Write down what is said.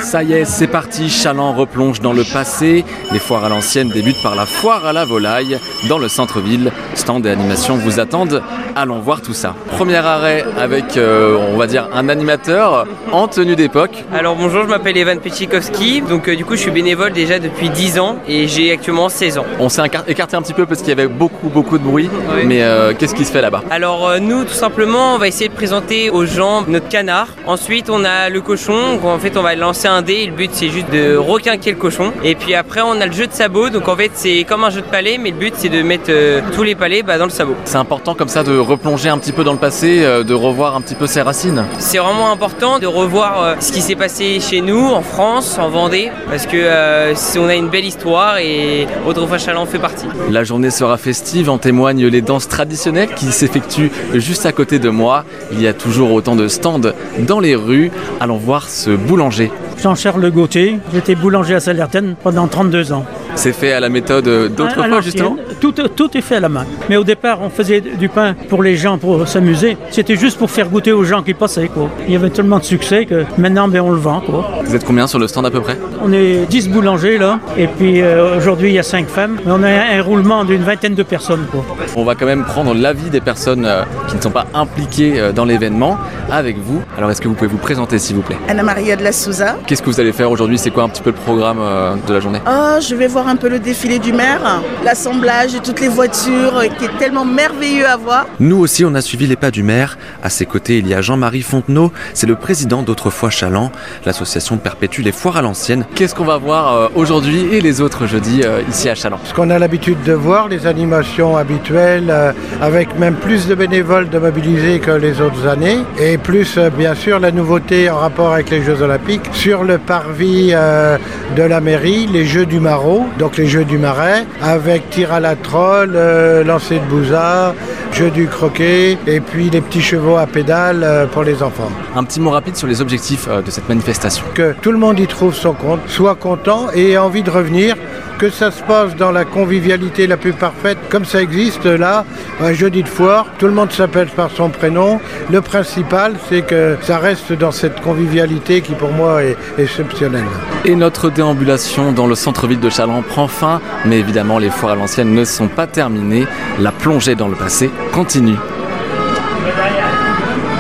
Ça y est, c'est parti, Challans replonge dans le passé. Les foires à l'ancienne débutent par la foire à la volaille dans le centre-ville. Stand et animation vous attendent. Allons voir tout ça. Premier arrêt avec, on va dire, un animateur en tenue d'époque. Alors bonjour, je m'appelle Evan Petchikowski. Donc du coup, je suis bénévole déjà depuis 10 ans et j'ai actuellement 16 ans. On s'est écarté un petit peu parce qu'il y avait beaucoup de bruit. Oui. Mais qu'est-ce qui se fait là-bas? Alors nous, tout simplement, on va essayer de présenter aux gens notre canard. Ensuite, on a le cochon. Donc, en fait, on va lancer un dé et le but, c'est juste de requinquer le cochon. Et puis après, on a le jeu de sabot. Donc en fait, c'est comme un jeu de palais, mais le but, c'est de mettre tous les palets dans le sabot. C'est important comme ça de replonger un petit peu dans le passé, de revoir un petit peu ses racines. C'est vraiment important de revoir ce qui s'est passé chez nous, en France, en Vendée, parce que on a une belle histoire et Autrefois Challans fait partie. La journée sera festive, en témoignent les danses traditionnelles qui s'effectuent juste à côté de moi. Il y a toujours autant de stands dans les rues. Allons voir ce boulanger. Jean-Charles Gauthier, j'étais boulanger à Salertaine pendant 32 ans. C'est fait à la méthode d'autrefois justement? Tout est fait à la main. Mais au départ, on faisait du pain pour les gens, pour s'amuser. C'était juste pour faire goûter aux gens qui passaient, quoi. Il y avait tellement de succès que maintenant, on le vend, quoi. Vous êtes combien sur le stand à peu près? On est 10 boulangers, là. Et puis aujourd'hui, il y a 5 femmes. Mais on a un roulement d'une vingtaine de personnes, quoi. On va quand même prendre l'avis des personnes qui ne sont pas impliquées dans l'événement avec vous. Alors, est-ce que vous pouvez vous présenter, s'il vous plaît? Anna-Maria de la Souza. Qu'est-ce que vous allez faire aujourd'hui? C'est quoi un petit peu le programme de la journée? Je vais voir un peu le défilé du maire, l'assemblage de toutes les voitures qui est tellement merveilleux à voir. Nous aussi, on a suivi les pas du maire. À ses côtés, il y a Jean-Marie Fontenot, c'est le président d'Autrefois Challans. L'association perpétue les foires à l'ancienne. Qu'est-ce qu'on va voir aujourd'hui et les autres jeudis ici à Challans? Ce qu'on a l'habitude de voir, les animations habituelles, avec même plus de bénévoles de mobilisés que les autres années, et plus bien sûr la nouveauté en rapport avec les Jeux Olympiques sur le parvis de la mairie, les Jeux du Maraud, donc les Jeux du Marais, avec tir à la trolle, lancer de bouzard, jeu du croquet, et puis les petits chevaux à pédales pour les enfants. Un petit mot rapide sur les objectifs de cette manifestation. Que tout le monde y trouve son compte, soit content et ait envie de revenir, que ça se passe dans la convivialité la plus parfaite, comme ça existe là, un jeudi de foire, tout le monde s'appelle par son prénom. Le principal, c'est que ça reste dans cette convivialité qui pour moi est exceptionnelle. Et notre déambulation dans le centre-ville de Challans prend fin, mais évidemment les foires à l'ancienne ne sont pas terminées. La plongée dans le passé continue.